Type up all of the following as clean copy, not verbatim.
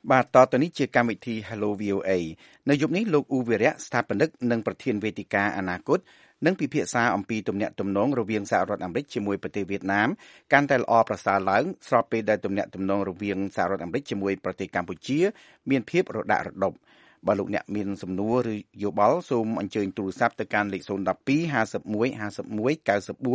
បាទតទៅនេះជាកម្មវិធី Hello VOA នៅយប់នេះលោកអ៊ូវីរៈស្ថាបនិកនិងប្រធានវេទិកាអនាគតនឹងពិភាក្សាអំពីទំនាក់ទំនងរវាងសហរដ្ឋអាមេរិកជាមួយប្រទេសវៀតណាមកាន់តែល្អប្រសើរឡើងស្របពេលដែលទំនាក់ទំនងរវាងសហរដ្ឋអាមេរិកជាមួយប្រទេសកម្ពុជាមានភាពរដាក់រដុបបើលោកអ្នកមានសំណួរឬយោបល់សូមអញ្ជើញទូរស័ព្ទទៅកាន់លេខ012 51 51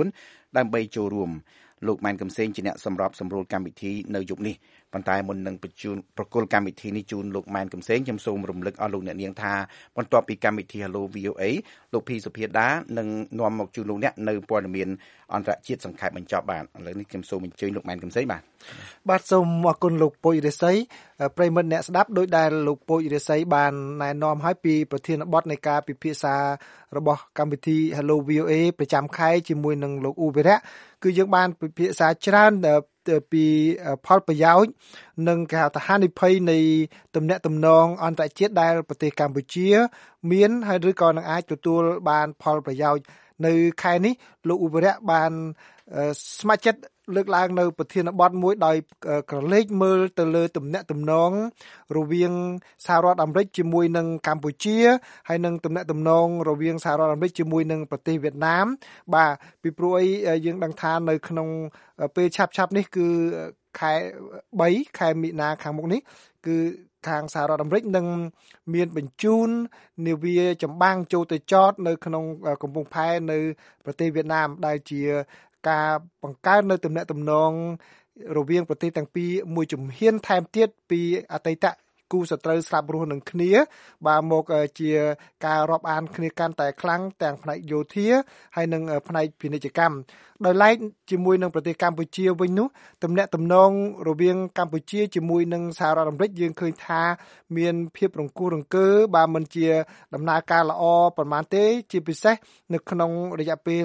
94ដើម្បីចូលរួមលោកម៉ែនកំសែងជាអ្នកសម្របសម្រួលកម្មវិធីនៅយប់នេះប៉ុន្តែមុននឹងប្រគល់កម្មវិធីនេះជូនលោកម៉ែនកំសែងខ្ញុំសូមរំលឹកអស់លោកអ្នកនាងថាបន្ទាប់ពីកម្មវិធី Hello VOA លោកភីសុភាដានឹងនាំមកជូនលោកអ្នកនៅព័ត៌មានអន្តរជាតិសង្ខេបបញ្ចប់បាទឥឡូវនេះខ្ញុំសូមអញ្ជើញលោកម៉ែនកំសែងបាទសូមអរគុណលោកពុយរិស័យប្រិមិត្តអ្នកស្ដាប់ដោយដែលលោកពុយរិស័យបានណែនាំឲ្យពីប្រធានបទនៃការពិភាក្សារបស់កម្មវិធី Hello VOA ប្រចាំខែជាមួយនឹងលោកអ៊ូវីរៈគឺយើងបានពិភាក្សាច្រើនពីផលប្រយោជន៍និងគេហៅថាហានិភ័យនៃទំនាក់ទំនងអន្តរជាតិដែលប្រទេសកម្ពុជាមានហើយឬក៏នឹងអាចទទួលបានផលប្រយោជន៍នៅខែនេះលោកអ៊ូវីរៈបានស្ម័គ្រចិត្តលើកឡើងនៅប្រធានបទមួយដោយក្រឡេកមើលទៅលើទំនាក់ទំនងរវាងសហរដ្ឋអាមេរិកជាមួយនឹងកម្ពុជាហើយនឹងទំនាក់ទំនងរវាងសហរដ្ឋអាមេរិកជាមួយនឹងប្រទេសវៀតណាមបាទពីព្រោះអីយើងដឹងថានៅក្នុងពេលឆាប់ៗនេះគឺខែ3ខែមិនិនាខាងមុខនេះគឺខាងសហរដ្ឋអាមេរិកនឹងមានបញ្ជូននាវាចម្បាំងចូលទៅចតនៅក្នុងកំពង់ផែនៅប្រទេសវៀតណាមដែលជាការបង្កើននៅទំនាក់ទំនងរវាងប្រទេសទាំងពីរមួយជំហានថែមទៀតពីអតីតគូសត្រូវស្លាប់រស់នឹងគ្នាបាទមកជាការរាប់អានគ្នាកាន់តែខ្លាំងទាំងផ្នែកយោធាហើយនិងផ្នែកពាណិជ្ជកម្មដោយឡែកជាមួយនឹងប្រទេសកម្ពុជាវិញនោះទំនាក់ទំនងរវាងកម្ពុជាជាមួយនឹងសហរដ្ឋអាមេរិកយើងឃើញថាមានភាពរង្គោះរង្គើបាទមិនជាដំណើរការល្អប្រហែលទេជាពិសេសនៅក្នុងរយៈពេល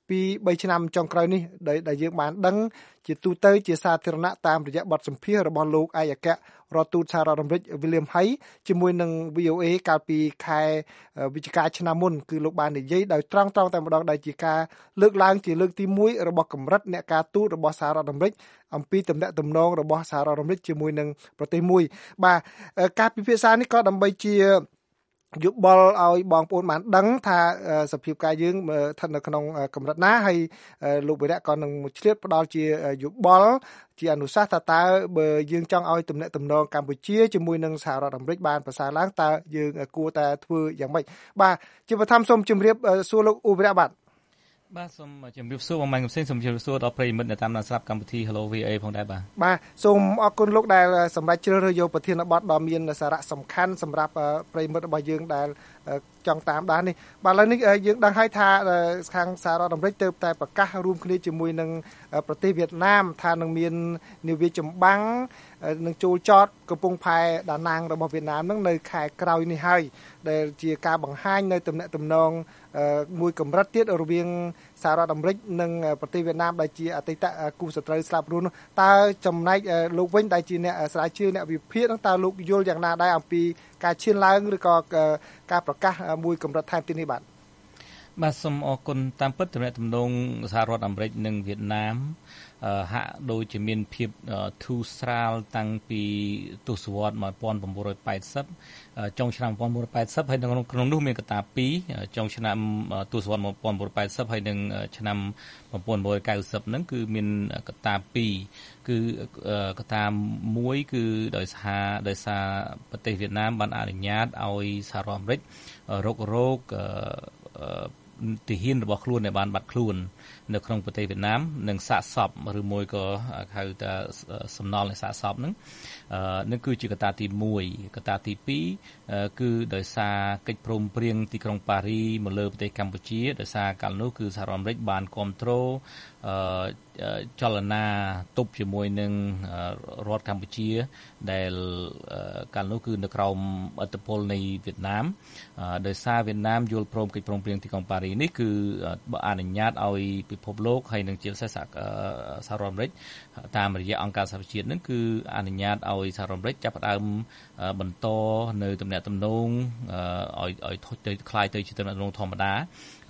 2-3 ឆ្នាំចុងក្រោយនេះដែលយើងបានដឹងជាទូទៅជាសាធារណៈតាមរយៈបទសម្ភាសន៍របស់លោកឯកអគ្គរដ្ឋទូតសហរដ្ឋអាមេរិក William Hague ជាមួយនឹង VOA កាលពីខែវិច្ឆិកាឆ្នាំមុនគឺលោកបាននិយាយដោយត្រង់តែម្ដងដែលជាការលើកឡើងជាលើកទី1របស់កម្រិតអ្នកការទូតរបស់សហរដ្ឋអាមេរិកអំពីទំនាក់ទំនងរបស់សហរដ្ឋអាមេរិកជាមួយនឹងប្រទេសមួយបាទការពិភាក្សានេះក៏ដើម្បីជាយោបល់ឲ្យបងប្អូនបានដឹងថាសភាពការយើងស្ថិតនៅក្នុងកម្រិតណាហើយលោកវិរៈក៏នឹងឆ្លៀតផ្ដល់ជាយោបល់ជាអនុសាសន៍ថាតើបើយើងចង់ឲ្យទំនាក់ទំនងកម្ពុជាជាមួយនឹងសហរដ្ឋអាមេរិកបានប្រសើរឡើងតើយើងគួរតែធ្វើយ៉ាងម៉េចបាទជាបឋមសូមជម្រាបសួរលោកអ៊ូវិរៈបាទសូមជម្រាបសួរបងម៉ែនកំសែងសូមជម្រាបសួរដល់ប្រិយមិត្តដែលតាមដានស្ដាប់កម្មវិធី Hello VA ផងដែរបាទសូមអរគុណលោកដែលសម្រាប់ជ្រើសរើសយកប្រធានបទដ៏មានសារៈសំខាន់សម្រាប់ប្រិយមិត្តរបស់យើងដែលចង់តាមដាននេះបាទឥឡូវនេះយើងដឹងហើយថាខាងសហរដ្ឋអាមេរិកទើបតែប្រកាសរួមគ្នាជាមួយនឹងប្រទេសវៀតណាមថានឹងមាននាវាចម្បាំងនឹងចូលចតកំពង់ផែដាណាងរបស់វៀតណាមនឹងនៅខែក្រោយនេះហើយដែលជាការបង្ហាញនៅទំនាក់ទំនងមួយកម្រិតទៀតរវាងសហរដ្ឋអាមេរិកនិងប្រទេសវៀតណាមដែលជាអតីតគូសត្រូវស្លាប់រស់នោះតើចំណែកលោកវិញដែលជាអ្នកស្រាវជ្រាវអ្នកវិភាគហ្នឹងតើលោកយល់យ៉ាងណាដែរអំពីការឈានឡើងឬក៏ការប្រកាសមួយកម្រិតថែមទៀតនេះបាទសូមអរគុណតាមពិតទំនាក់ទំនងសហរដ្ឋអាមេរិកនិងវៀតណាមហាក់ដូចជាមានភាពធូរស្រាលតាំងពីទសវត្សរ៍1980ចុងឆ្នាំ1980ហើយក្នុងនោះមានកត្តា2ចុងឆ្នាំទសវត្សរ៍1980ហើយនិងឆ្នាំ1990ហ្នឹងគឺមានកត្តា2គឺកត្តា1គឺដោយសារប្រទេសវៀតណាមបានអនុញ្ញាតឲ្យសហរដ្ឋអាមេរិករកទាហានរបស់ខ្លួនដែលបានបាត់ខ្លួននៅក្នុងប្រទេសវៀតណាមនិងសាកសពឬមួយក៏ហៅថាសំណល់នៃសាកសពហ្នឹងនឹងគឺជាកត្តាទី1កត្តាទី2គឺដោយសារកិច្ចព្រមព្រៀងទីក្រុងប៉ារីមកលើប្រទេសកម្ពុជាដោយសារកាលនោះគឺសហរដ្ឋអាមេរិកបានគ្រប់គ្រងចលនាទប់ជាមួយនឹងរដ្ឋកម្ពុជាដែលកាលនោះគឺនៅក្រោមឥទ្ធិពលនៃវៀតណាមដោយសារវៀតណាមយល់ព្រមកិច្ចព្រមព្រៀងទីក្រុងប៉ារីនេះគឺអនុញ្ញាតឲ្យពិភពលោកហើយនិងជាពិសេសសហរដ្ឋអាមេរិកតាមរយៈអង្គការសហប្រជាជាតិនឹងគឺអនុញ្ញាតឲ្យសហរដ្ឋអាមេរិកចាប់ផ្ដើមបន្តនៅទំនាក់ទំនងឲ្យទៅคล้ายទៅជាទំនាក់ទំនងធម្មតា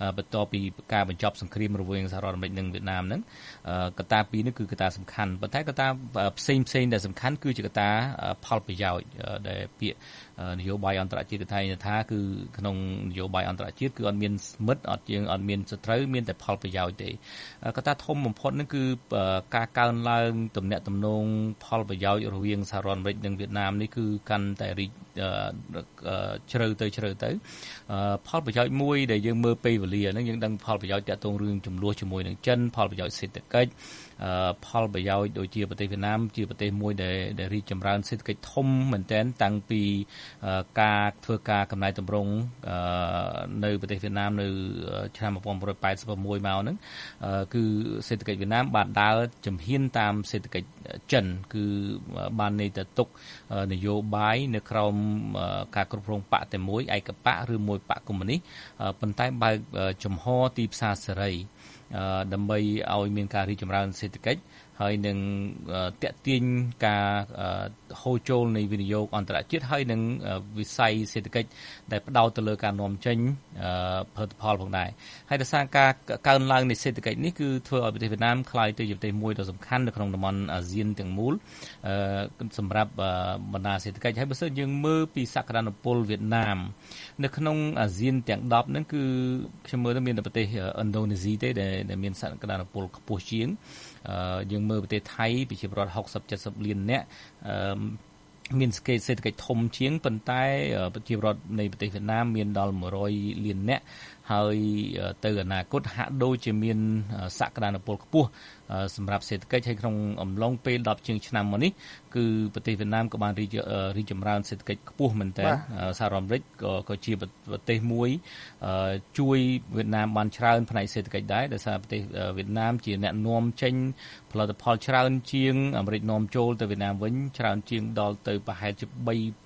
បន្ទាប់ពីការបញ្ចប់សង្គ្រាមរវាងសហរដ្ឋអាមេរិកនិងវៀតណាមហ្នឹងកត្តាពីរនេះគឺកត្តាសំខាន់ប៉ុន្តែកត្តាផ្សេងដែលសំខាន់គឺជាកត្តាផលប្រយោជន៍ដែលពាក្យនយោបាយអន្តរជាតិគឺថាគឺក្នុងនយោបាយអន្តរជាតិគឺអត់មានមិត្តអត់មានសត្រូវមានតែផលប្រយោជន៍ទេកត្តាធំបំផុតហ្នឹងគឺការកើនឡើងទំនាក់ទំនងផលប្រយោជន៍រវាងសហរដ្ឋអាមេរិកនិងវៀតណាមនេះគឺកាន់តែរីកជ្រៅទៅផលប្រយោជន៍មួយដែលយើងមើលពេលវេលាហ្នឹងយើងដឹងផលប្រយោជន៍តាក់ទងរឿងចំនួនជាមួយនឹងចិនផលប្រយោជន៍សេដ្ឋកិច្ចផលប្រយោជន៍ដូចជាប្រទេសវៀតណាមជាប្រទេសមួយដែលរីកចម្រើនសេដ្ឋកិច្ចធំមែនទែនតាំងពីការធ្វើការកំណែតម្រង់នៅប្រទេសវៀតណាមនៅឆ្នាំ1986មកហ្នឹងគឺសេដ្ឋកិច្ចវៀតណាមបានដើរជំហានតាមសេដ្ឋកិច្ចចិនគឺបានន័យទៅទុកនយោបាយនៅក្រោមការគ្រប់គ្រងបកតែមួយឯកបកឬមួយបកកុម្មុយនីសប៉ុន្តែបើកចំហទីផ្សារសេរីដើម្បីឲ្យមានការរីកចម្រើនសេដ្ឋកិច្ចហើយនឹងតាក់ទាញការហូរចូលនៃវិនិយោគអន្តរជាតិហើយនឹងវិស័យសេដ្ឋកិច្ចដែលផ្ដោតទៅលើការនាំចេញផលិតផលផងដែរហើយដោយសារការកើនឡើងនៃសេដ្ឋកិច្ចនេះគឺធ្វើឲ្យប្រទេសវៀតណាមក្លាយទៅជាប្រទេសមួយដ៏សំខាន់នៅក្នុងតំបន់អាស៊ានទាំងមូលសម្រាប់បណ្ដាសេដ្ឋកិច្ចហើយបើសិនយើងមើលពីសក្តានុពលវៀតណាមនៅក្នុងអាស៊ានទាំង10ហ្នឹងគឺខ្ញុំមើលទៅមានតែប្រទេសឥណ្ឌូនេស៊ីទេដែលមានសក្តានុពលខ្ពស់ជាងយើងមើលប្រទេសថៃប្រជាពលរដ្ឋ60-70 លាននាក់មានសេដ្ឋកិច្ចធំជាងប៉ុន្តែប្រជាពលរដ្ឋនៃប្រទេសវៀតណាមមានដល់100 លាននាក់ហើយទៅអនាគតហាក់ដូចជាមានសក្តានុពលខ្ពស់សម្រាប់សេដ្ឋកិច្ចហើយក្នុងអំឡុងពេល10ជាងឆ្នាំមកនេះគឺប្រទេសវៀតណាមក៏បានរីកចម្រើនសេដ្ឋកិច្ចខ្ពស់មែនតើសហរដ្ឋអាមេរិកក៏ជាប្រទេសមួយជួយវៀតណាមបានច្រើនផ្នែកសេដ្ឋកិច្ចដែរដោយសារប្រទេសវៀតណាមជាអ្នកនាំចេញផលិតផលច្រើនជាងអាមេរិកនាំចូលទៅវៀតណាមវិញច្រើនជាងដល់ទៅប្រហែលជា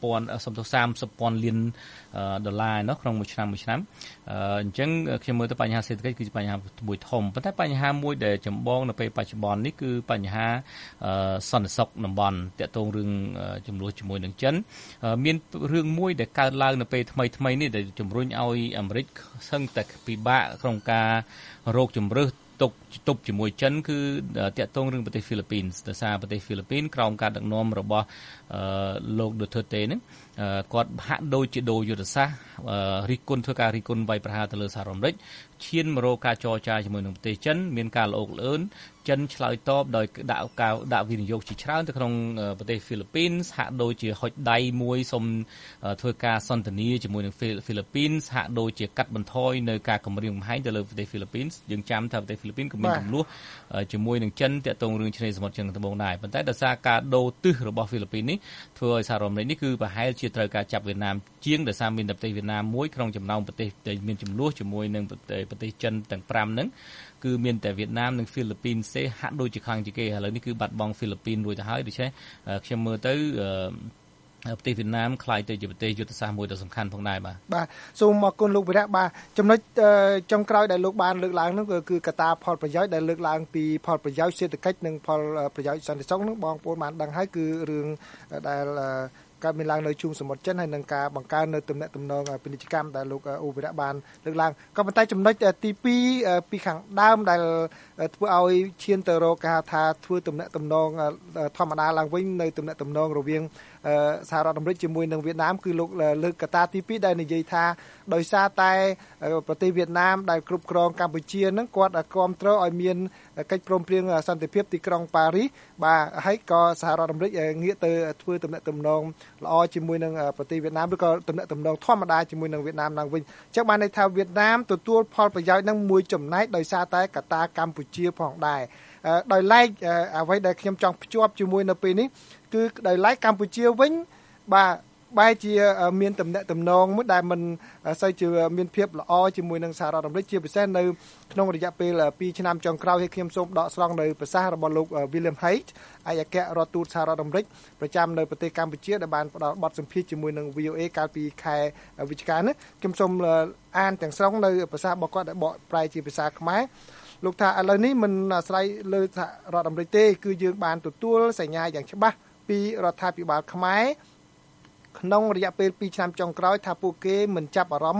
30,000 លានដុល្លារក្នុងមួយឆ្នាំអញ្ចឹងខ្ញុំមើលទៅបញ្ហាសេដ្ឋកិច្ចគឺជាបញ្ហាមួយធំប៉ុន្តែបញ្ហាមួយដែលចម្បងនៅពេលបច្ចុប្បន្ននេះគឺបញ្ហាសន្តិសុខតំបន់តាក់ទងរឿងចំនួនជាមួយនឹងចិនមានរឿងមួយដែលកើតឡើងនៅពេលថ្មីនេះដែលជំរុញឲ្យអាមេរិកសឹងតែពិបាកក្នុងការរកជំរើសទប់ជាមួយចិនគឺតាក់ទងរឿងប្រទេសហ្វីលីពីនដោយសារប្រទេសហ្វីលីពីនក្រោមការដឹកនាំរបស់លោកឌូធឺតេហ្នឹងគាត់ហាក់ដូចជាដូរយុទ្ធសាស្ត្រធ្វើការរិះគន់វាយប្រហារទៅលើសហរដ្ឋអាមេរិកឈានមករកការចរចាជាមួយនឹងប្រទេសចិនមានការល្អកល្អឿនចិនឆ្លើយតបដោយដាក់វិនិយោគជាច្រើនទៅក្នុងប្រទេសហ្វីលីពីនហាក់ដូចជាហុចដៃមួយសុំធ្វើការសន្ទនាជាមួយនឹងហ្វីលីពីនហាក់ដូចជាកាត់បន្ថយនៅការគម្រាមកំហែងទៅលើប្រទេសហ្វីលីពីនយើងចាំថាប្រទេសហ្វីលីពីនក៏មានចំនួនជាមួយនឹងចិនតាក់ទងរឿងឆ្នេរសមុទ្រចិនត្បូងដែរប៉ុន្តែដោយសារការដូរទិសរបស់ហ្វីលីពីននេះធ្វើឲ្យសហរដ្ឋអាមេរិកនេះគឺប្រហែលជាត្រូវការចាប់វៀតណាមជាងដោយសារមានតែប្រទេសវៀតណាមមួយក្នុងចំណោមប្រទេសដែលមានចំនួនជាមួយនឹងប្រទេសចិនទាំង5ហ្នឹងគឺមានតែវៀតណាមនិងហ្វីលីពីនទេហាក់ដូចជាខ្លាំងជាងគេឥឡូវនេះគឺបាត់បង់ហ្វីលីពីនរួចទៅហើយដូច្នេះខ្ញុំមើលទៅប្រទេសវៀតណាមខ្លាយទៅជាប្រទេសយុទ្ធសាស្ត្រមួយដ៏សំខាន់ផងដែរបាទសូមអរគុណលោកវិរៈបាទចំណុចចុងក្រោយដែលលោកបានលើកឡើងនោះគឺកត្តាផលប្រយោជន៍ដែលលើកឡើងពីផលប្រយោជន៍សេដ្ឋកិច្ចនិងផលប្រយោជន៍សន្តិសុខនោះបងប្អូនបានដឹងហើយគឺរឿងដែលកើតមានឡើងនៅជួរសមុទ្រចិនហើយនឹងការបង្កើននៅទំនាក់ទំនងពាណិជ្ជកម្មដែលលោកអូវិរៈបានលើកឡើងក៏ប៉ុន្តែចំណុចទី2ពីខាងដើមដែលធ្វើឲ្យឈានទៅរកការថាធ្វើទំនាក់ទំនងធម្មតាឡើងវិញនៅទំនាក់ទំនងរវាងសហរដ្ឋអាមេរិកជាមួយនឹងវៀតណាមគឺលោកលើកកត្តាទី2ដែលនិយាយថាដោយសារតែប្រទេសវៀតណាមដែលគ្រប់គ្រងកម្ពុជានឹងគាត់គ្រប់គ្រងឲ្យមានកិច្ចព្រមព្រៀងសន្តិភាពទីក្រុងប៉ារីសបាទហើយក៏សហរដ្ឋអាមេរិកងាកទៅធ្វើទំនាក់ទំនងល្អជាមួយនឹងប្រទេសវៀតណាមឬក៏ទំនាក់ទំនងធម្មតាជាមួយនឹងវៀតណាមឡើងវិញអញ្ចឹងបានន័យថាវៀតណាមទទួលផលប្រយោជន៍នឹងមួយចំណែកដោយសារតែកត្តាកម្ពុជាផងដែរដោយឡែកអ្វីដែលខ្ញុំចង់ភ្ជាប់ជាមួយនៅពេលនេះគឺដោយឡែកកម្ពុជាវិញបាទបែរជាមានទំនាក់ទំនងមួយដែលមិនសូវជាមានភាពល្អជាមួយនឹងសហរដ្ឋអាមេរិកជាពិសេសនៅក្នុងរយៈពេល2ឆ្នាំចុងក្រោយហើយខ្ញុំសូមដកស្រង់នៅប្រសាសន៍របស់លោក William Hague ឯកអគ្គរដ្ឋទូតសហរដ្ឋអាមេរិកប្រចាំនៅប្រទេសកម្ពុជាដែលបានផ្ដល់បទសម្ភាសន៍ជាមួយនឹង VOA កាលពីខែវិច្ឆិកានេះខ្ញុំសូមអានទាំងស្រុងនៅប្រសាសន៍របស់គាត់ដែលបកប្រែជាភាសាខ្មែរលោកថាឥឡូវនេះមិនអាស្រ័យលើសហរដ្ឋអាមេរិកទេគឺយើងបានទទួលសញ្ញាយ៉ាងច្បាស់ពីរដ្ឋាភិបាលខ្មែរក្នុងរយៈពេល2ឆ្នាំចុងក្រោយថាពួកគេមិនចាប់អារម្មណ៍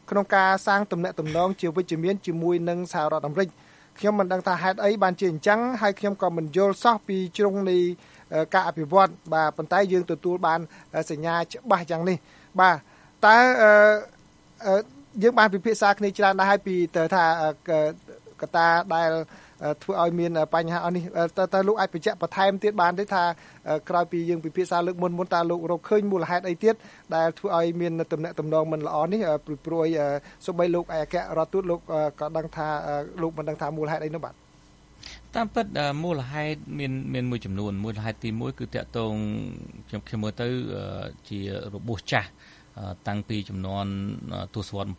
ក្នុងការសាងទំនាក់ទំនងជាវិជ្ជមានជាមួយនឹងសហរដ្ឋអាមេរិកខ្ញុំមិនដឹងថាហេតុអីបានជាអញ្ចឹងហើយខ្ញុំក៏មិនយល់សោះពីជ្រុងនៃការអភិវឌ្ឍបាទប៉ុន្តែយើងទទួលបានសញ្ញាច្បាស់យ៉ាងនេះបាទតើយើងបានពិភាក្សាគ្នាច្រើនដែរហើយពីតើថាកត្តាដែលធ្វើឲ្យមានបញ្ហាអស់នេះតើលោកអាចបញ្ជាក់បន្ថែមទៀតបានទេថាក្រោយពីយើងពិភាក្សាលើកមុនតើលោករកឃើញមូលហេតុអីទៀតដែលធ្វើឲ្យមានទំនាក់ទំនងមិនល្អនេះព្រោះសូម្បីលោកឯកអគ្គរដ្ឋទូតលោកក៏ដឹងថាលោកមិនដឹងថាមូលហេតុអីនោះបាទតាមពិតមូលហេតុមានមួយចំនួនមូលហេតុទី1គឺតាក់ទងខ្ញុំមើលទៅជារបួសចាស់តាំងពីចំនួនទសវត្សរ៍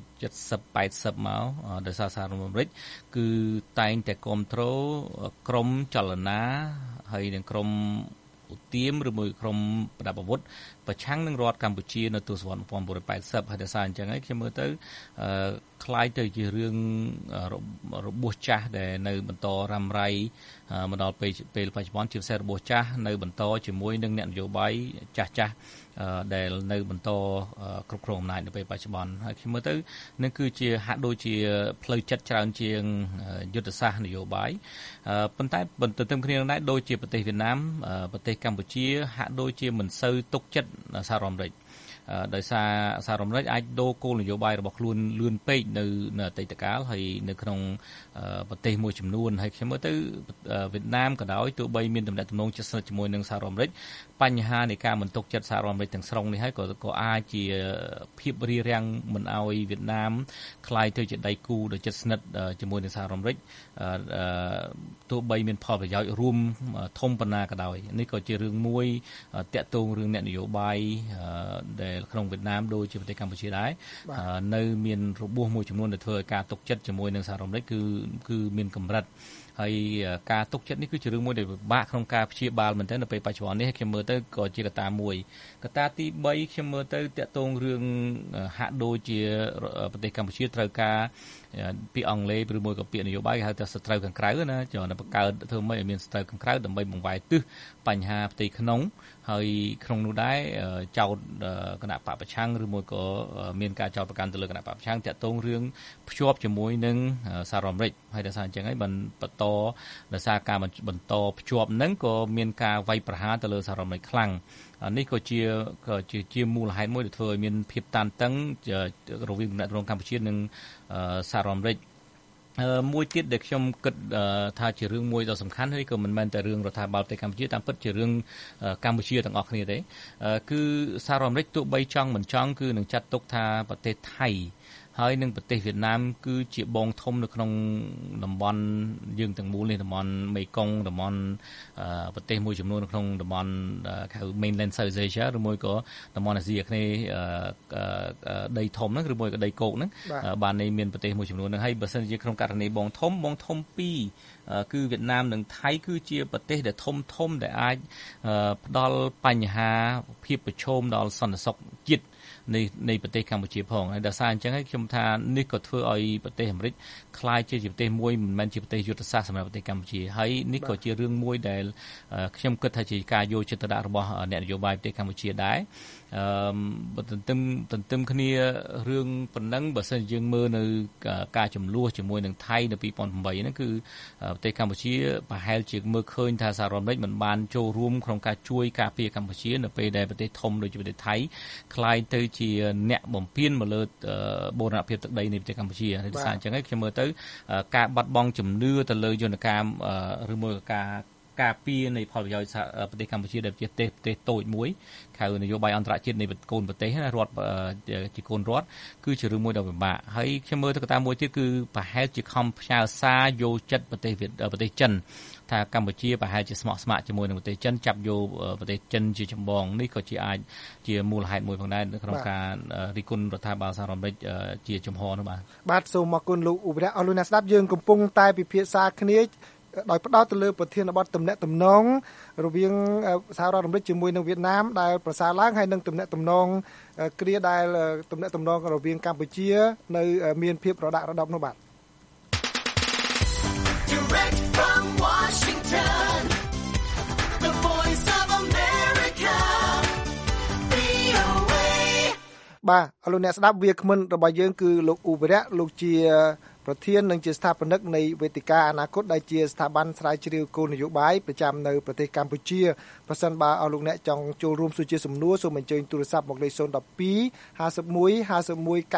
1970 80មកដោយសារសហរដ្ឋអាមេរិកគឺតែងតែគ្រប់គ្រងក្រមចលនាហើយនឹងក្រមឧទាមឬមួយក្រមប្រដាប់អាវុធប្រឆាំងនឹងរដ្ឋកម្ពុជានៅទសវត្សរ៍1980ហើយដោយសារអញ្ចឹងហើយខ្ញុំមើលទៅคล้ายទៅជារឿងរបួសចាស់ដែលនៅបន្តរ៉ាំរ៉ៃមកដល់ពេលបច្ចុប្បន្នជាពិសេសរបួសចាស់នៅបន្តជាមួយនឹងអ្នកនយោបាយចាស់ដែលនៅបន្តគ្រប់គ្រងអំណាចនៅពេលបច្ចុប្បន្នហើយខ្ញុំមើលទៅនឹងគឺជាហាក់ដូចជាផ្លូវចិត្តច្រើនជាងយុទ្ធសាស្ត្រនយោបាយប៉ុន្តែទន្ទឹមគ្នានឹងដែរដូចជាប្រទេសវៀតណាមប្រទេសកម្ពុជាហាក់ដូចជាមិនសូវទុកចិត្តសហរដ្ឋអាមេរិកដោយសារសហរដ្ឋអាមេរិកអាចដូរគោលនយោបាយរបស់ខ្លួនលឿនពេកនៅអតីតកាលហើយនៅក្នុងប្រទេសមួយចំនួនហើយខ្ញុំមើលទៅវៀតណាមក៏ដោយទោះបីមានទំនាក់ទំនងជិតស្និទ្ធជាមួយនឹងសហរដ្ឋអាមេរិកបញ្ហានៃការមិនទុកចិត្តសហរដ្ឋអាមេរិកទាំងស្រុងនេះហើយក៏អាចជាភាពរារាំងមិនឲ្យវៀតណាមក្លាយទៅជាដៃគូដ៏ជិតស្និទ្ធជាមួយនឹងសហរដ្ឋអាមេរិកទោះបីមានផលប្រយោជន៍រួមធំប៉ុណ្ណាក៏ដោយនេះក៏ជារឿងមួយតាក់ទងរឿងអ្នកនយោបាយដែលក្នុងវៀតណាមដូចជាប្រទេសកម្ពុជាដែរនៅមានរបួសមួយចំនួនដែលធ្វើឲ្យការទុកចិត្តជាមួយនឹងសហរដ្ឋអាមេរិកគឺមានកម្រិតហើយការទុកចិត្តនេះគឺជារឿងមួយដែលពិបាកក្នុងការព្យាបាលមែនទែននៅពេលបច្ចុប្បន្ននេះខ្ញុំមើលទៅក៏ជាកត្តាមួយកត្តាទី3ខ្ញុំមើលទៅតាក់ទងរឿងហាក់ដូចជាប្រទេសកម្ពុជាត្រូវការពីអង់គ្លេសឬមួយក៏ពាក្យនយោបាយគេហៅថាសត្រូវខាងក្រៅណាចង់តែបង្កើតធ្វើម៉េចឲ្យមានសត្រូវខាងក្រៅដើម្បីបង្វែរទិសបញ្ហាផ្ទៃក្នុងហើយក្នុងនោះដែរចោទគណៈបកប្រឆាំងឬមួយក៏មានការចោទប្រកាន់ទៅលើគណៈបកប្រឆាំងតាក់ទងរឿងភ្ជាប់ជាមួយនឹងសហរដ្ឋអាមេរិកហើយដោយសារអញ្ចឹងហើយបន្តដោយសារការបន្តភ្ជាប់ហ្នឹងក៏មានការវាយប្រហារទៅលើសហរដ្ឋអាមេរិកខ្លាំងនេះក៏ជាមូលហេតុមួយដែលធ្វើឲ្យមានភាពតានតឹងរវាងទំនាក់ទំនងកម្ពុជានិងសហរដ្ឋអាមេរិកមួយទៀតដែលខ្ញុំគិតថាជារឿងមួយដ៏សំខាន់ហើយក៏មិនមែនតែរឿងរដ្ឋាភិបាលប្រទេសកម្ពុជាតាមពិតជារឿងកម្ពុជាទាំងអស់គ្នាទេគឺសហរដ្ឋអាមេរិកទោះបីចង់មិនចង់គឺនឹងចាត់ទុកថាប្រទេសថៃហើយនឹងប្រទេសវៀតណាមគឺជាបងធំនៅក្នុងតំបន់យើងទាំងមូលនេះតំបន់មេគង្គតំបន់ប្រទេសមួយចំនួននៅក្នុងតំបន់ហៅ Mainland South Asia ឬមួយក៏តំបន់អាស៊ីអាគ្នេយ៍ដីធំហ្នឹងឬមួយក៏ដីគោកហ្នឹងបានមានប្រទេសមួយចំនួនហ្នឹងហើយបើសិនជាក្នុងករណីបងធំពីរគឺវៀតណាមនិងថៃគឺជាប្រទេសដែលធំដែលអាចផ្ដល់បញ្ហាភាពប្រឈមដល់សន្តិសុខជាតិនៃប្រទេសកម្ពុជាផងហើយដោយសារអញ្ចឹងហើយខ្ញុំថានេះក៏ធ្វើឲ្យប្រទេសអាមេរិកក្លាយជាប្រទេសមួយមិនមែនជាប្រទេសយុទ្ធសាស្ត្រសម្រាប់ប្រទេសកម្ពុជាហើយនេះក៏ជារឿងមួយដែលខ្ញុំគិតថាជាការយកចិត្តទុកដាក់របស់អ្នកនយោបាយប្រទេសកម្ពុជាដែរទន្ទឹមគ្នារឿងប៉ុណ្ណឹងបើសិនយើងមើលនៅការចំនួនជាមួយនឹងថៃនៅ2008ហ្នឹងគឺប្រទេសកម្ពុជាប្រហែលជាមើលឃើញថាសហរដ្ឋអាមេរិកមិនបានចូលរួមក្នុងការជួយការពារកម្ពុជានៅពេលដែលប្រទេសធំដូចជាប្រទេសថៃក្លាយទៅជាអ្នកបំពានមកលើបូរណភាពទឹកដីនៃប្រទេសកម្ពុជាដោយសារអញ្ចឹងហើយខ្ញុំមើលទៅការបាត់បង់ជំនឿទៅលើយន្តការឬមួយការពារនៃផលប្រយោជន៍ប្រទេសកម្ពុជាដែលជាប្រទេសតូចមួយហៅនយោបាយអន្តរជាតិនៃកូនប្រទេសណារដ្ឋជាកូនរដ្ឋគឺជារឿងមួយដ៏ពិបាកហើយខ្ញុំមើលទៅកត្តាមួយទៀតគឺប្រហែលជាខំផ្ញើសារយកចិត្តប្រទេសចិនថាកម្ពុជាប្រហែលជាស្មោះស្ម័គ្រជាមួយនឹងប្រទេសចិនចាប់យកប្រទេសចិនជាចម្បងនេះក៏ជាអាចជាមូលហេតុមួយផងដែរក្នុងការរិះគន់រដ្ឋាភិបាលសហរដ្ឋអាមេរិកជាចំហនោះបាទសូមអរគុណលោកឧបនាយកអស់លោកអ្នកស្ដាប់យើងកំពុងតែពិភាក្សាគ្នាដោយផ្ដោតទៅលើប្រធានបទទំនាក់ទំនងរវាងសហរដ្ឋអាមេរិកជាមួយនឹងវៀតណាមដែលប្រសើរឡើងហើយនឹងទំនាក់ទំនងគ្រាដែលទំនាក់ទំនងរវាងកម្ពុជានៅមានភាពរដាក់រដប់នោះបាទ Direct from Washington, the voice of America, VOA បាទអរលោកអ្នកស្ដាប់វាគ្មិនរបស់យើងគឺលោកឧបរៈលោកជាប្រធាននិងជាស្ថាបនិកនៃវេទិកាអនាគតដែលជាស្ថាប័នស្រាវជ្រាវគោលនយោបាយប្រចាំនៅប្រទេសកម្ពុជាប្រសិនបើអរលោកអ្នកចង់ចូលរួមសួរជាសំណួរសូមអញ្ជើញទូរស័ព្ទមកលេខ012 51 51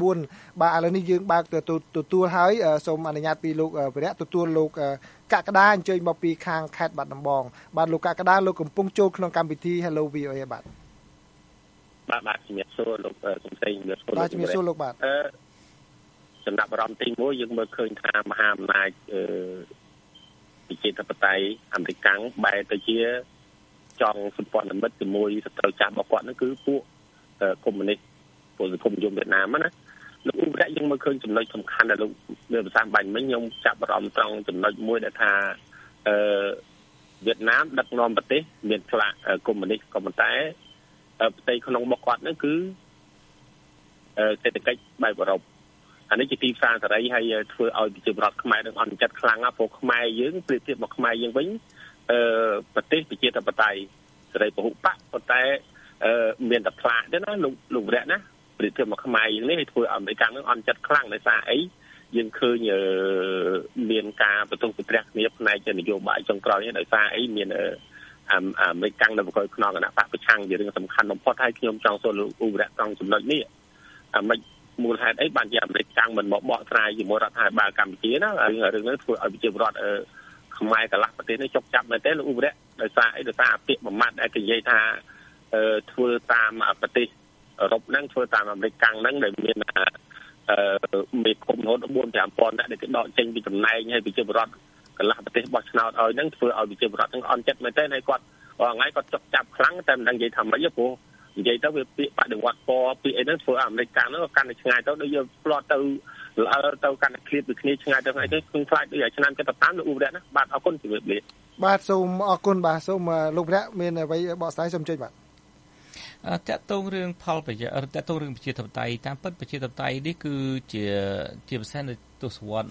94បាទឥឡូវនេះយើងបើកទទួលហើយសូមអនុញ្ញាតពីលោកវរៈទទួលលោកកក្កដាអញ្ជើញមកពីខាងខេត្តបាត់ដំបងបាទលោកកក្កដាលោកកំពុងចូលក្នុងកម្មវិធី Hello VOA បាទបាទជំរាបសួរលោកសំសៃជំរាបសួរបាទជំរាបសួរលោកបាទចំណាប់អារម្មណ៍ទី1យើងមើលឃើញថាមហាអំណាចប្រជាធិបតេយ្យអាមេរិកបែរទៅជាចង់សម្ព័ន្ធមិត្តជាមួយសត្រូវចាស់របស់គាត់នោះគឺពួកកុម្មុយនីសពលសង្គមនិយមវៀតណាមណាលោកឧបរៈយើងមើលឃើញចំណុចសំខាន់ដែលលោកលើភាសាបាញ់មិញខ្ញុំចាប់អារម្មណ៍ត្រង់ចំណុចមួយដែលថាវៀតណាមដឹកនាំប្រទេសមានផ្លាកកុម្មុយនីសក៏ប៉ុន្តែផ្ទៃក្នុងរបស់គាត់នោះគឺសេដ្ឋកិច្ចបែបអឺរ៉ុបអានេះជាទីផ្សារសេរីហើយធ្វើឲ្យប្រជាពលរដ្ឋខ្មែរនឹងអន់ចិត្តខ្លាំងណាស់ព្រោះខ្មែរយើងប្រៀបធៀបមកខ្មែរយើងវិញប្រទេសប្រជាធិបតេយ្យសេរីពហុបកប៉ុន្តែមានតែផ្លាកទេណាលោកវរៈណាប្រៀបធៀបមកខ្មែរយើងនេះឲ្យធ្វើឲ្យអាមេរិកនឹងអន់ចិត្តខ្លាំងដោយសារអីយើងឃើញមានការបន្ទោសប្រទេសគ្នាផ្នែកនយោបាយចុងក្រោយនេះដោយសារអីមានអាមេរិកនៅបកខ្នងគណៈបកប្រឆាំងជារឿងសំខាន់បំផុតហើយខ្ញុំចង់សួរលោកឧបរៈត្រង់ចំណុចនេះមិនមូលហេតុអីបានជាអាមេរិកមិនមកបកស្រាយជាមួយរដ្ឋាភិបាលកម្ពុជាណារឿងនេះធ្វើឲ្យប្រជាពលរដ្ឋខ្មែរកន្លះប្រទេសនេះចុកចាប់មែនទេលោកឧបរៈដោយសារអីដោយសារពាក្យបំមាត់ដែលគេនិយាយថាធ្វើតាមប្រទេសអឺរ៉ុបហ្នឹងធ្វើតាមអាមេរិកហ្នឹងដែលមានមេគុំរហូតដល់ 4-5 ពាន់នាក់ដែលគេដកចេញពីតំណែងហើយប្រជាពលរដ្ឋកន្លះប្រទេសបោះឆ្នោតឲ្យហ្នឹងធ្វើឲ្យប្រជាពលរដ្ឋហ្នឹងអន់ចិត្តមែនទេហើយគាត់ថ្ងៃគាត់ចុកចាប់ខ្លាំងតែមិនដឹងនិយាយថាម៉េចទេព្រោះនិយាយទៅវាពាក្យបដិវត្តពណ៌ពាក្យអីហ្នឹងធ្វើឲ្យអាមេរិកហ្នឹងកាន់តែឆ្ងាយទៅដូចយើងផ្លាត់ទៅល្អទៅកាន់តែឃ្លាតពីគ្នាឆ្ងាយទៅថ្ងៃទៅខ្ញុំខ្លាចដូចឲ្យឆ្នាំ75លោកឧបរៈណាបាទអរគុណជំរាបលាបាទសូមអរគុណបាទសូមលោកឧបរៈមានអ្វីបកស្រាយសូមជួយបាទតកតងរឿងផលប្រយោជន៍តកតងរឿងប្រជាធិបតេយ្យតាមពិតប្រជាធិបតេយ្យនេះគឺជាពិសេសនៅទសវត្សរ៍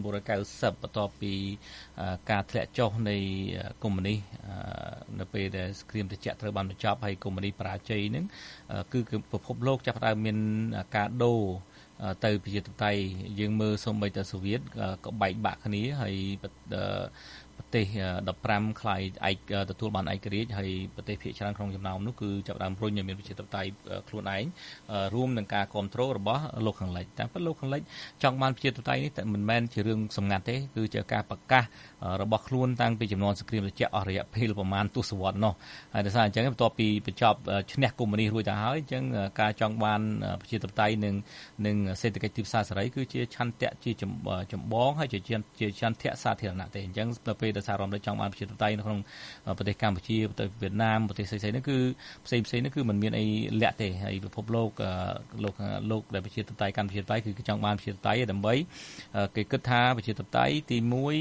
1990បន្ទាប់ពីការធ្លាក់ចុះនៃកុម្មុយនីសនៅពេលដែលសង្គ្រាមត្រជាក់ត្រូវបានបញ្ចប់ហើយកុម្មុយនីសបរាជ័យហ្នឹងគឺពិភពលោកចាប់ផ្ដើមមានការដូរទៅប្រជាធិបតេយ្យយើងមើលសូម្បីតែសូវៀតក៏បែកបាក់គ្នាហើយប្រទេស15ខ្លាយទទួលបានឯករាជ្យហើយប្រទេសភាគច្រើនក្នុងចំណោមនោះគឺចាប់ផ្ដើមរុញឲ្យមានប្រជាធិបតេយ្យខ្លួនឯងរួមនឹងការគ្រប់គ្រងរបស់លោកខាងលិចតាមពិតលោកខាងលិចចង់បានប្រជាធិបតេយ្យនេះតែមិនមែនជារឿងសម្ងាត់ទេគឺជាការប្រកាសរបស់ខ្លួនតាំងពីចំនួនសង្គ្រាមត្រជាក់អស់រយៈពេលប្រមាណទសវត្សរ៍នោះហើយដោយសារអញ្ចឹងបន្ទាប់ពីបញ្ចប់ឈ្នះកុម្មុយនីសរួចទៅហើយអញ្ចឹងការចង់បានប្រជាធិបតេយ្យនិងសេដ្ឋកិច្ចទីផ្សារសេរីគឺជាឆន្ទៈជាចម្បងហើយជាឆន្ទៈសាធារណៈទេអញ្ចឹងទៅពេលដែលសហរដ្ឋអាមេរិកចង់បានប្រជាធិបតេយ្យនៅក្នុងប្រទេសកម្ពុជាប្រទេសវៀតណាមប្រទេសផ្សេងៗនេះគឺផ្សេងៗនេះគឺมันមានអីលាក់ទេហើយពិភពលោកដែលប្រជាធិបតេយ្យកម្ពុជាតេយ្យគឺចង់បានប្រជាធិបតេយ្យដើម្បីគេគិតថាប្រជាធិបតេយ្យទី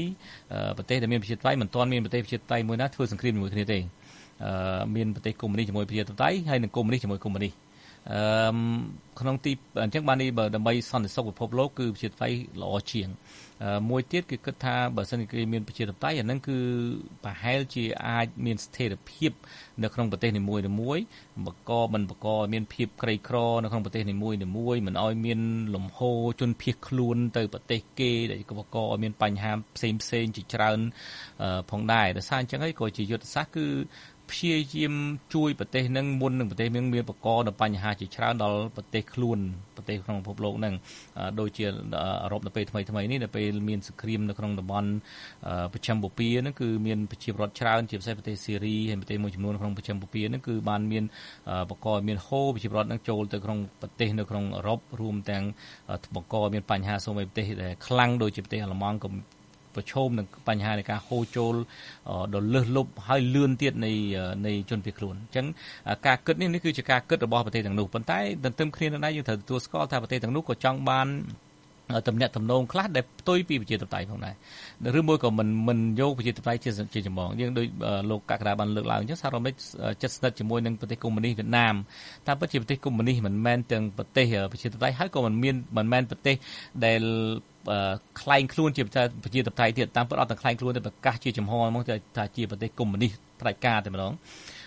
1ប្រទេសដែលមានប្រជាធិបតេយ្យមិនទាន់មានប្រទេសប្រជាធិបតេយ្យមួយណាធ្វើសង្គ្រាមជាមួយគ្នាទេមានប្រទេសកុម្មុយនីសជាមួយប្រជាធិបតេយ្យហើយនិងកុម្មុយនីសជាមួយកុម្មុយនីសក្នុងទីអញ្ចឹងបាននេះដើម្បីសន្តិសុខពិភពលោកគឺប្រជាធិបតេយ្យល្អជាងមួយទៀតគឺគិតថាបើសិនជាមានប្រជាធិបតេយ្យអាហ្នឹងគឺប្រហែលជាអាចមានស្ថិរភាពនៅក្នុងប្រទេសនីមួយៗមិនបកមានភាពក្រីក្រនៅក្នុងប្រទេសនីមួយៗមិនឲ្យមានលំហូរជនភៀសខ្លួនទៅប្រទេសគេដែលបកឲ្យមានបញ្ហាផ្សេងជាច្រើនផងដែរដោយសារអញ្ចឹងហើយក៏ជាយុទ្ធសាស្ត្រគឺព្យាយាមជួយប្រទេសនឹងមុននឹងប្រទេសនឹងមានបកនៅបញ្ហាជាច្រើនដល់ប្រទេសខ្លួនប្រទេសក្នុងពិភពលោកនឹងដូចជាអឺរ៉ុបនៅពេលថ្មីនេះនៅពេលមានសង្គ្រាមនៅក្នុងតំបន់ប្រចាំបូព៌ាហ្នឹងគឺមានប្រជាពលរដ្ឋច្រើនជាពិសេសប្រទេសសេរីហើយប្រទេសមួយចំនួនក្នុងប្រចាំបូព៌ាហ្នឹងគឺបានមានបកមានហូរប្រជាពលរដ្ឋហ្នឹងចូលទៅក្នុងប្រទេសនៅក្នុងអឺរ៉ុបរួមទាំងបកមានបញ្ហាសូម្បីប្រទេសដែលខ្លាំងដូចជាប្រទេសអាល្លឺម៉ង់ក៏ប្រឈមនឹងបញ្ហានៃការហូរចូលដល់លើសលប់ហើយលឿនទៀតនៃជនភៀសខ្លួនអញ្ចឹងការគិតនេះគឺជាការគិតរបស់ប្រទេសទាំងនោះប៉ុន្តែទន្ទឹមគ្នានឹងដែរយើងត្រូវទទួលស្គាល់ថាប្រទេសទាំងនោះក៏ចង់បានតំណែងតំណងខ្លះដែលផ្ទុយពីប្រជាធិបតេយ្យផងដែរឬមួយក៏មិនយកប្រជាធិបតេយ្យជាចម្បងយើងដូចលោកកក្កដាបានលើកឡើងអញ្ចឹងសហរដ្ឋអាមេរិកជិតស្និទ្ធជាមួយនឹងប្រទេសកុម្មុយនីសវៀតណាមតែពិតជាប្រទេសកុម្មុយនីសមិនមែនទាំងប្រទេសប្រជាធិបតេយ្យហើយក៏មិនមែនប្រទេសដែលខ្លែងខ្លួនជាប្រជាធិបតេយ្យទៀតតាមពិតអត់តែខ្លែងខ្លួនតែប្រកាសជាចំហមកថាជាប្រទេសកុម្មុយនីសផ្ដាច់ការតែម្ដង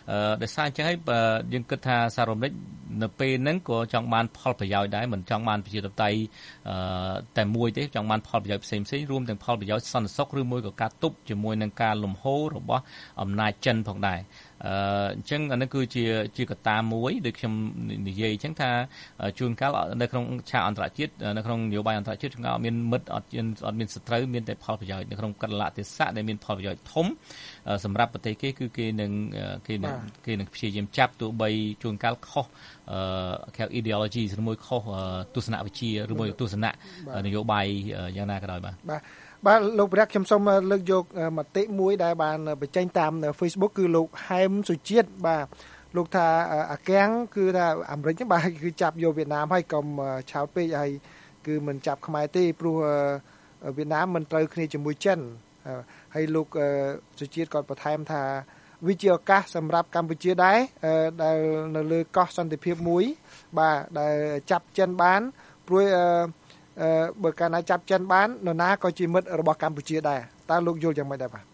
ដោយសារអញ្ចឹងហើយយើងគិតថាសហរដ្ឋអាមេរិកនៅពេលហ្នឹងក៏ចង់បានផលប្រយោជន៍ដែរមិនចង់បានប្រជាធិបតេយ្យតែមួយទេចង់បានផលប្រយោជន៍ផ្សេងៗរួមទាំងផលប្រយោជន៍សន្តិសុខឬមួយក៏ការទប់ជាមួយនឹងការលំហូររបស់អំណាចចិនផងដែរអញ្ចឹងអានេះគឺជាកត្តាមួយដូចខ្ញុំនិយាយអញ្ចឹងថាជួនកាលនៅក្នុងឆាកអន្តរជាតិនៅក្នុងនយោបាយអន្តរជាតិជួនកាលអត់មានមិត្តអត់មានសត្រូវមានតែផលប្រយោជន៍នៅក្នុងកលៈទេសៈដែលមានផលប្រយោជន៍ធំសម្រាប់ប្រទេសគេគឺគេនឹងព្យាយាមចាប់ទោះបីជួនកាលខុសគេហៅ ideology ឬមួយខុសទស្សនវិជ្ជាឬមួយទស្សនៈនយោបាយយ៉ាងណាក៏ដោយបាទលោកព្រះខ្ញុំសូមលើកយកមតិមួយដែលបានបញ្ចេញតាម Facebook គឺលោកហែមសុជាតិបាទលោកថាអាកាំងគឺថាអាមេរិកហ្នឹងបាទគឺចាប់យកវៀតណាមហើយកុំឆោតពេកហើយគឺមិនចាប់ខ្មែរទេព្រោះវៀតណាមមិនត្រូវគ្នាជាមួយចិនហើយលោកសុជាតិក៏បន្ថែមថាវាជាឱកាសសម្រាប់កម្ពុជាដែរដែលនៅលើកោះសន្តិភាពមួយបាទដែលចាប់ចិនបានព្រោះបើកាលណាចាប់ចិនបាននរណាក៏ជាមិត្តរបស់កម្ពុជាដែរតើលោកយល់យ៉ាងម៉េចដែរបាទ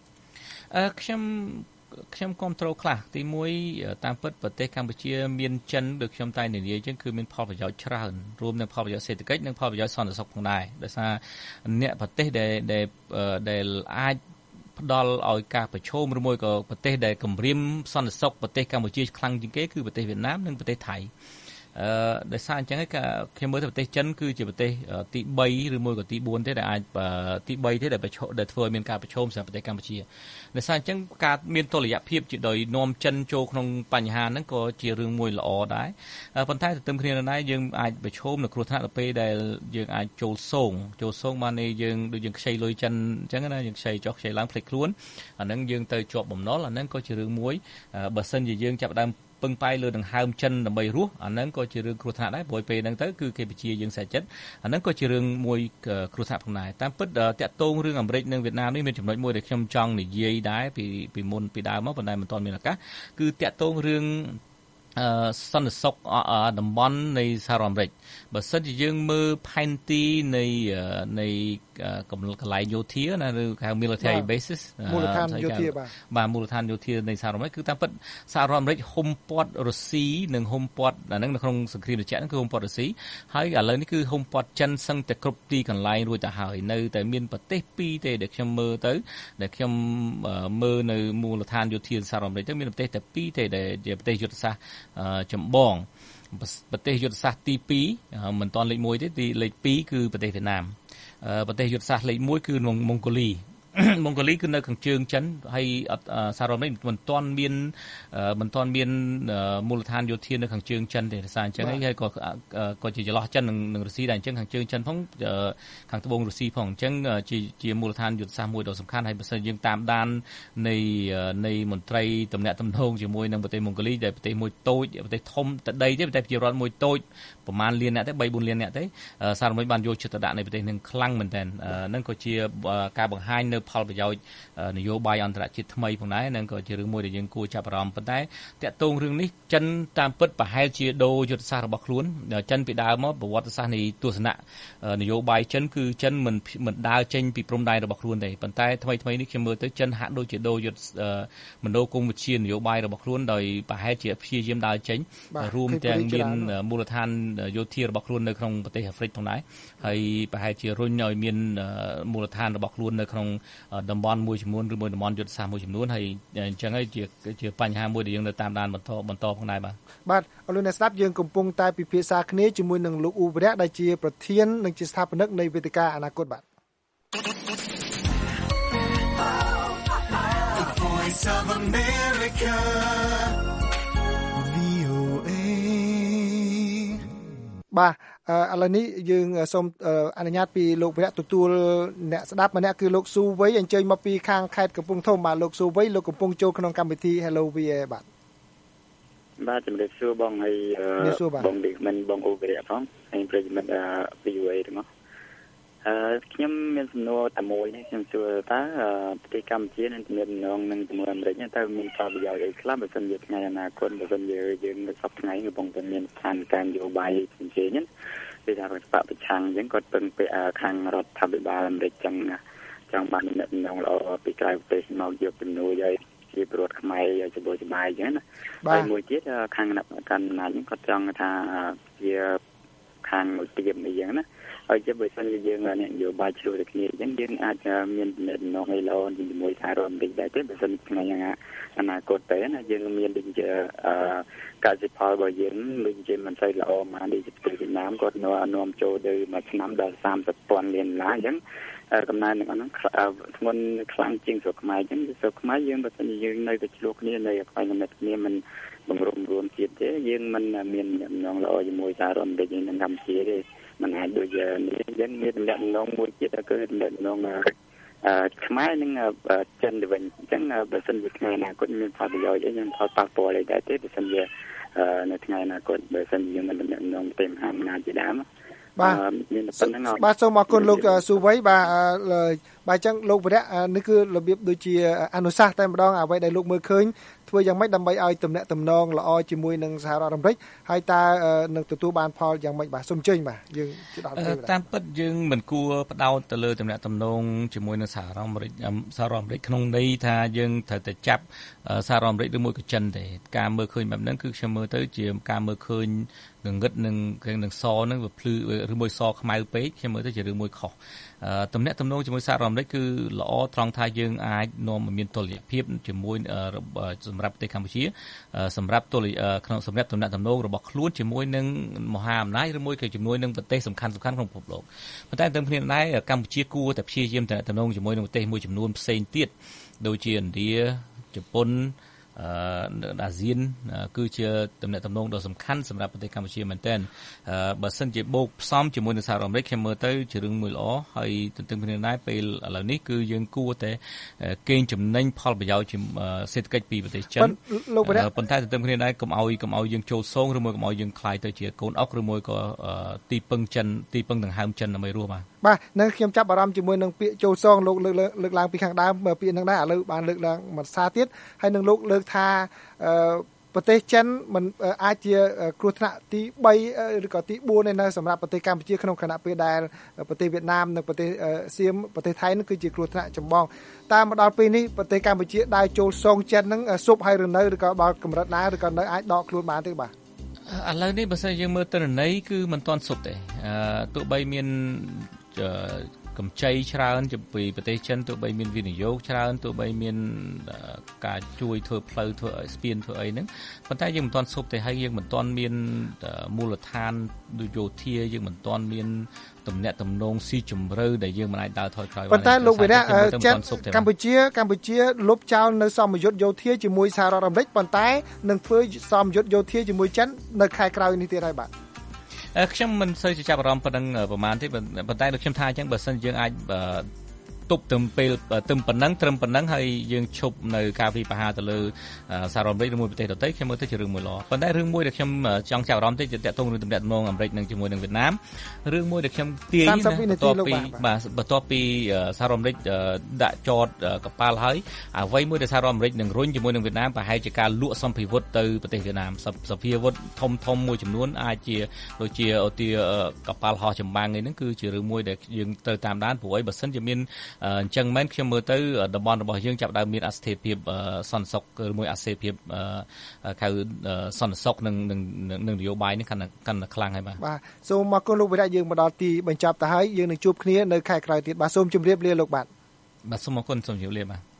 ខ្ញុំគ្រប់គ្រងខ្លះទី1តាមពិតប្រទេសកម្ពុជាមានចិនដូចខ្ញុំតែនិយាយអញ្ចឹងគឺមានផលប្រយោជន៍ច្រើនរួមទាំងផលប្រយោជន៍សេដ្ឋកិច្ចនិងផលប្រយោជន៍សន្តិសុខផងដែរដោយសារអ្នកប្រទេសដែលអាចផ្ដល់ឲ្យការប្រឈមឬមួយក៏ប្រទេសដែលគម្រាមសន្តិសុខប្រទេសកម្ពុជាខ្លាំងជាងគេគឺប្រទេសវៀតណាមនិងប្រទេសថៃដោយសារអញ្ចឹងខ្ញុំមើលថាប្រទេសចិនគឺជាប្រទេសទី3ឬមួយក៏ទី4ទេដែលអាចទី3ទេដែលធ្វើឲ្យមានការប្រឈមសម្រាប់ប្រទេសកម្ពុជាដោយសារអញ្ចឹងការមានតុល្យភាពជាដោយនាំចិនចូលក្នុងបញ្ហាហ្នឹងក៏ជារឿងមួយល្អដែរប៉ុន្តែទន្ទឹមគ្នានឹងដែរយើងអាចប្រឈមនៅគ្រោះថ្នាក់ទៅពេលដែលយើងអាចចូលសងបាននេះយើងដូចយើងខ្ចីលុយចិនអញ្ចឹងណាយើងខ្ចីចុះខ្ចីឡើងភ្លេចខ្លួនអាហ្នឹងយើងទៅជាប់បំណុលអាហ្នឹងក៏ជារឿងមួយបើសិនជាយើងចាប់ដើមពឹងផ្អែកលើដង្ហើមចិនដើម្បីរស់អាហ្នឹងក៏ជារឿងគ្រោះថ្នាក់ដែរព្រោះពេលហ្នឹងទៅគឺគេបញ្ជាយើងសាច់ចិត្តអាហ្នឹងក៏ជារឿងមួយគ្រោះថ្នាក់ផងដែរតាមពិតតាក់ទងរឿងអាមេរិកនិងវៀតណាមនេះមានចំណុចមួយដែលខ្ញុំចង់និយាយដែរពីដើមមកប៉ុន្តែមិនទាន់មានឱកាសគឺតាក់ទងរឿងសន្តិសុខតំបន់នៃសហរដ្ឋអាមេរិកបើសិនជាយើងមើលផែនទីនៃកន្លែងយោធាណាឬហៅ military bases មូលដ្ឋានយោធាបាទមូលដ្ឋានយោធានៃសហរដ្ឋអាមេរិកគឺតាមពិតសហរដ្ឋអាមេរិកហ៊ុំព័ទ្ធរុស្ស៊ីនិងហ៊ុំព័ទ្ធអាហ្នឹងនៅក្នុងសង្គ្រាមត្រជាក់ហ្នឹងគឺហ៊ុំព័ទ្ធរុស្ស៊ីហើយឥឡូវនេះគឺហ៊ុំព័ទ្ធចិនសឹងតែគ្រប់ទីកន្លែងរួចទៅហើយនៅតែមានប្រទេស2ទេដែលខ្ញុំមើលទៅដែលខ្ញុំមើលនៅមូលដ្ឋានយោធាសហរដ្ឋអាមេរិកទៅមានប្រទេសតែ2ទេដែលជាប្រទេសយុទ្ធសាស្ត្រចម្បងប្រទេសយុទ្ធសាស្ត្រទី2មិនទាន់លេខ1ទេទីលេខ2គឺប្រទេសវៀតណាមប្រទេសយុទ្ធសាស្ត្រលេខ1គឺម៉ុងហ្កូលីគឺនៅខាងជើងចិនហើយសហរដ្ឋអាមេរិកមិនទាន់មានមូលដ្ឋានយោធានៅខាងជើងចិនទេដោយសារអញ្ចឹងហើយក៏ជាចន្លោះចិននិងរុស្ស៊ីដែរអញ្ចឹងខាងជើងចិនផងខាងត្បូងរុស្ស៊ីផងអញ្ចឹងជាមូលដ្ឋានយុទ្ធសាស្ត្រមួយដ៏សំខាន់ហើយបើសិនយើងតាមដាននៃមន្ត្រីតំណាក់តំណងជាមួយនឹងប្រទេសម៉ុងហ្កូលីដែលប្រទេសមួយតូចប្រទេសធំតែដីទេតែជារដ្ឋមួយតូចប្រហែលលានអ្នកទេ 3-4 លានអ្នកទេសហរដ្ឋអាមេរិកបានយកចិត្តទុកដាក់នៅប្រទេសនឹងខ្លាំងមែនទែនហ្នឹងក៏ជាការបង្ហាញនៅផលប្រយោជន៍នយោបាយអន្តរជាតិថ្មីផងដែរហ្នឹងក៏ជារឿងមួយដែលយើងគួរចាប់អារម្មណ៍ប៉ុន្តែតាក់ទងរឿងនេះចិនតាមពិតប្រហែលជាដូរយុទ្ធសាស្ត្ររបស់ខ្លួនចិនពីដើមមកប្រវត្តិសាស្ត្រនៃទស្សនៈនយោបាយចិនគឺចិនមិនដើរចេញពីព្រំដែនរបស់ខ្លួនទេប៉ុន្តែថ្មីនេះខ្ញុំមើលទៅចិនហាក់ដូចជាដូរយុទ្ធមនោគមវិជ្ជានយោបាយរបស់ខ្លួនដោយប្រហែលជាព្យាយាមដើរចេញរួមទាំងមានមូលដ្ឋានយោធារបស់ខ្លួននៅក្នុងប្រទេសអាហ្វ្រិកផងដែរហើយប្រហែលជារុញឲ្យមានមូលដ្ឋានរបស់ខ្លួននៅក្នុងតំបន់មួយចំនួនឬមួយតំបន់យុទ្ធសាស្ត្រមួយចំនួនហើយអញ្ចឹងហើយជាបញ្ហាមួយដែលយើងនៅតាមដានបន្តផងដែរបាទអរលោកអ្នកស្ដាប់យើងកំពុងតែពិភាក្សាគ្នាជាមួយនឹងលោកអ៊ូវរៈដែលជាប្រធាននិងជាស្ថាបនិកនៃវេទិកាអនាគតបាទបាទឥឡូវនេះយើងសូមអនុញ្ញាតពីលោកវរៈទទួលអ្នកស្ដាប់ម្នាក់គឺលោកស៊ូវ័យអញ្ជើញមកពីខាងខេត្តកំពង់ធំបាទលោកស៊ូវ័យលោកកំពុងចូលក្នុងកម្មវិធី Hello VA បាទជំរាបសួរបងហើយបងឌីមិនបងអូវរៈផងហើយប្រិយមិត្ត VA ទាំងអស់ខ្ញុំមានសំណួរតែមួយនេះខ្ញុំសួរតើប្រទេសកម្ពុជានឹងជំនងនឹងជាមួយអាមេរិកតើមានផលប្រយោជន៍អីខ្លះបើសិនជាថ្ងៃអនាគតបើសិនជាយើងនៅសប្តាហ៍ថ្ងៃកំពុងតែមានស្ថានភាពនយោបាយផ្សេងៗគឺថារដ្ឋបកប្រឆាំងអញ្ចឹងគាត់ពឹងពាក់ខាងរដ្ឋាភិបាលអាមេរិកចង់បានដំណឹងល្អពីក្រៅប្រទេសមកយកជំនួយឲ្យជាប្រវត្តិខ្មែរច្បោះច្បាយអញ្ចឹងណាហើយមួយទៀតខាងគណៈកម្មការនេះគាត់ចង់ថាជាខាងមួយទៀតអីយ៉ាងណាហើយជាបើសិនជាយើងនយោបាយជួយទៅគ្នាអញ្ចឹងយើងអាចមានដំណឹងឲ្យល្អជាមួយសហរដ្ឋអាមេរិកដែរទេបើសិនថ្ងៃអនាគតទៅណាយើងមានដូចជាកសិផលរបស់យើងដូចជាមិនសូវល្អមកដូចជាប្រទេសវៀតណាមគាត់នាំចូលទៅមួយឆ្នាំដល់$30,000 លានអញ្ចឹងកំណើននឹងហ្នឹងធ្ងន់ខ្លាំងជាងស្រុកខ្មែរអញ្ចឹងស្រុកខ្មែរយើងបើសិនជាយើងនៅតែឆ្លោះគ្នានៅអក្បែរមិត្តគ្នាមិនបង្រួមរួមជាតិទេយើងមិនមានដំណងល្អជាមួយសហរដ្ឋអាមេរិកនិងកម្ពុជាទេមិនអាចដូចនេះយើងមានដំណងមួយទៀតគឺដំណងខ្មែរនឹងចិនទៅវិញអញ្ចឹងបើសិនជាថ្ងៃអនាគតមានផលប្រយោជន៍អីខ្ញុំផលប៉ះពាល់អីដែរទេបើសិនជានៅថ្ងៃអនាគតបើសិនជាមានដំណងទៅមហាអំណាចជាដើមបាទមានប៉ុណ្្នឹងបាទសូមអរគុណលោកស៊ូវៃបាទអញ្ចឹងលោកវរៈនេះគឺរបៀបដូចជាអនុសាសន៍តែម្ដងអ្វីដែលលោកមើលឃើញធ្វើយ៉ាងម៉េចដើម្បីឲ្យទំនាក់ទំនងល្អជាមួយនឹងសហរដ្ឋអាមេរិកហើយតើនឹងទទួលបានផលយ៉ាងម៉េចបាទសូមអញ្ជើញបាទយើងជិះដល់ទៅតាមពិតយើងមិនគួរផ្ដោតទៅលើទំនាក់ទំនងជាមួយនឹងសហរដ្ឋអាមេរិកក្នុងន័យថាយើងត្រូវតែចាប់សហរដ្ឋអាមេរិកឬមួយក៏ចិនទេការមើលឃើញបែបហ្នឹងគឺខ្ញុំមើលទៅជាការមើលឃើញងងឹតនឹងសនឹងវាភ្លឺឬមួយសខ្មៅពេកខ្ញុំមើលទៅជារឿងមួយខុសទំនាក់ទំនងជាមួយសហរដ្ឋអាមេរិកគឺល្អត្រង់ថាយើងអាចនាំឲ្យមានតុល្យភាពជាមួយសម្រាប់ប្រទេសកម្ពុជាសម្រាប់ក្នុងសម្រាប់ទំនាក់ទំនងរបស់ខ្លួនជាមួយនឹងមហាអំណាចឬមួយក៏ជាមួយនឹងប្រទេសសំខាន់ៗក្នុងពិភពលោកប៉ុន្តែទាំងគ្នាដែរកម្ពុជាគួរតែព្យាយាមទំនាក់ទំនងជាមួយនឹងប្រទេសមួយចំនួនផ្សេងទៀតដូចជាឥណ្ឌាជប៉ុនអាស៊ានគឺជាទំនាក់ទំនងដ៏សំខាន់សម្រាប់ប្រទេសកម្ពុជាមែនទែនបើសិនជាបូកផ្សំជាមួយនឹងសហរដ្ឋអាមេរិកខ្ញុំមើលទៅជារឿងមួយល្អហើយទន្ទឹមគ្នាដែរពេលឥឡូវនេះគឺយើងគួរតែកេងចំណេញផលប្រយោជន៍សេដ្ឋកិច្ចពីប្រទេសចិនប៉ុន្តែទន្ទឹមគ្នាដែរកុំឲ្យយើងចូលសងឬមួយកុំឲ្យយើងខ្លាយទៅជាកូនអុកឬមួយក៏ទីពឹងចិនទីពឹងដង្ហើមចិនដើម្បីរស់បាទនៅខ្ញុំចាប់អារម្មណ៍ជាមួយនឹងពាក្យចូលសងលោកលើកឡើងពីខាងដើមពាក្យហ្នឹងដែរឥឡូវបានលើកឡើងមួយសារទៀតហើយនឹងលោកលើកថាប្រទេសចិនមិនអាចជាគ្រោះថ្នាក់ទី3ឬក៏ទី4នៅសម្រាប់ប្រទេសកម្ពុជាក្នុងខណៈពេលដែលប្រទេសវៀតណាមនិងប្រទេសសៀមប្រទេសថៃនឹងគឺជាគ្រោះថ្នាក់ចម្បងតាមមកដល់ពេលនេះប្រទេសកម្ពុជាដើរចូលសងចិននឹងស៊ុបហើយឬនៅឬក៏ដល់កម្រិតណាឬក៏នៅអាចដកខ្លួនបានទេបាទឥឡូវនេះបើសិនយើងមើលទិន្នន័យគឺមិនទាន់ស៊ុបទេទោះបីមានកម្ចីច្រើនពីប្រទេសចិនទោះបីមានវិនិយោគច្រើនទោះបីមានការជួយធ្វើផ្លូវធ្វើស្ពានធ្វើអីហ្នឹងប៉ុន្តែយើងមិនទាន់ស៊ុបទេហើយយើងមិនទាន់មានមូលដ្ឋានយោធាយើងមិនទាន់មានទំនាក់ទំនងស៊ីជម្រៅដែលយើងមិនអាចដើរថយក្រោយបានប៉ុន្តែលោកវិរៈចិនកម្ពុជាលុបចោលនៅសម្ពយុទ្ធយោធាជាមួយសហរដ្ឋអាមេរិកប៉ុន្តែនឹងធ្វើសម្ពយុទ្ធយោធាជាមួយចិននៅខែក្រោយនេះទៀតហើយបាទខ្ញុំមិនសូវជាចាប់អារម្មណ៍ប៉ុណ្ណឹងប្រហែលទេប៉ុន្តែដូចខ្ញុំថាអញ្ចឹងបើសិនយើងអាចទប់ទៅពេលទៅប៉ុណ្ណឹងត្រឹមប៉ុណ្ណឹងហើយយើងឈប់នៅការវិបហាទៅលើសហរដ្ឋអាមេរិកឬមួយប្រទេសដទៃខ្ញុំមើលទៅជារឿងមួយល្អប៉ុន្តែរឿងមួយដែលខ្ញុំចង់ចាប់អារម្មណ៍តិចទាក់ទងនឹងទំនាក់ទំនងអាមេរិកនឹងជាមួយនឹងវៀតណាមរឿងមួយដែលខ្ញុំទាយបន្ទាប់ពីសហរដ្ឋអាមេរិកដាក់ចតកប៉ាល់ហើយអ្វីមួយដែលសហរដ្ឋអាមេរិកនឹងរុញជាមួយនឹងវៀតណាមប្រហែលជាការលក់សម្ភារៈទៅប្រទេសវៀតណាមសម្ភារៈធំមួយចំនួនអាចជាដូចជាអូទាកប៉ាល់ហោះចម្បាំងអីហ្នឹងគឺជារឿងមួយដែលយើងត្រូវតាមដានព្រោះអីបើសិនជាមានអញ្ចឹងមែនខ្ញុំមើលទៅតំបន់របស់យើងចាប់ដើមមានអស្ថិរភាពសន្តិសុខឬមួយអស្ថិរភាពហៅសន្តិសុខនឹងនយោបាយនេះកាន់តែខ្លាំងហើយបាទសូមអរគុណលោកវិរៈយើងមកដល់ទីបញ្ចប់ទៅហើយយើងនឹងជួបគ្នានៅខែក្រោយទៀតបាទសូមជម្រាបលាលោកបាទសូមអរគុណសូមជម្រាបលាបាទ